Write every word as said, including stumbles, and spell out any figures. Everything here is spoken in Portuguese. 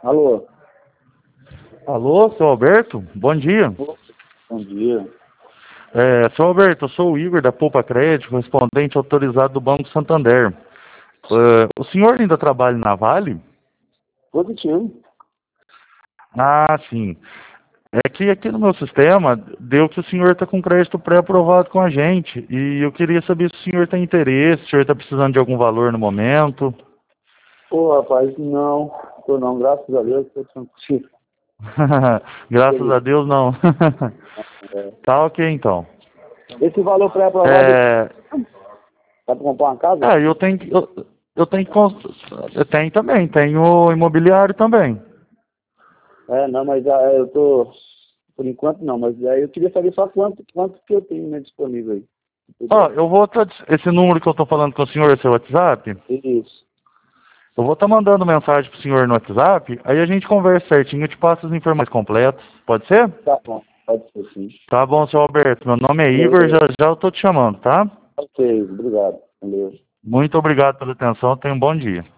Alô? Alô, seu Alberto? Bom dia. Bom dia. É, seu Alberto, eu sou o Igor da Poupa Crédito, correspondente autorizado do Banco Santander. É, o senhor ainda trabalha na Vale? Positivo. Ah, sim. É que aqui no meu sistema deu que o senhor está com crédito pré-aprovado com a gente. E eu queria saber se o senhor tem interesse, se o senhor está precisando de algum valor no momento. Pô, rapaz, não. Tô não, graças a Deus, tô tranquilo. Graças a Feliz. Deus, não. É. Tá ok, então. Esse valor pré-aprovado, É, dá pra comprar uma casa? é eu tenho que... Eu, eu tenho que... cons- Eu tenho também, tenho imobiliário também. É, não, mas ah, eu tô... Por enquanto não, mas aí eu queria saber só quanto, quanto que eu tenho, né, disponível aí. Se Ó, puder. eu vou estar... Esse número que eu tô falando com o senhor, é seu WhatsApp? Isso. Eu vou estar mandando mensagem pro senhor no WhatsApp, aí a gente conversa certinho, eu te passo as informações completas. Pode ser? Tá bom, pode ser sim. Tá bom, seu Alberto. Meu nome é Igor, já Beleza. já eu tô te chamando, tá? Ok, obrigado. Valeu. Muito obrigado pela atenção, tenha um bom dia.